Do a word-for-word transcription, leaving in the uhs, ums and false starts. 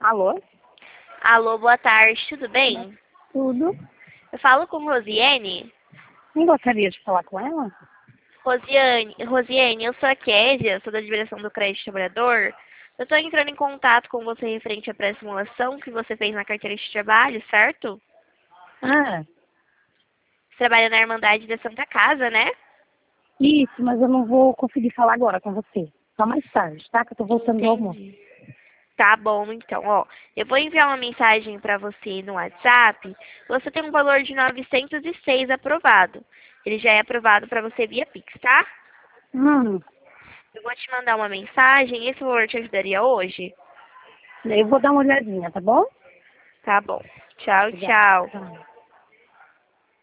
Alô? Alô, boa tarde, tudo bem? Tudo? Eu falo com Rosiane. Não gostaria de falar com ela? Rosiane, Rosiane, eu sou a Késia, sou da Direção do Crédito Trabalhador. Eu estou entrando em contato com você referente à pré-simulação que você fez na carteira de trabalho, certo? Ah, Você trabalha na Irmandade da Santa Casa, né? isso, mas eu não vou conseguir falar agora com você. Só mais tarde, tá? Que eu tô voltando do almoço. Entendi. Tá bom, então, ó. Eu vou enviar uma mensagem para você no WhatsApp. Você tem um valor de novecentos e seis aprovado. Ele já é aprovado para você via Pix, tá? Hum, Eu vou te mandar uma mensagem. Esse valor te ajudaria hoje? eu vou dar uma olhadinha, tá bom? Tá bom. Tchau, Obrigada. tchau. Tchau.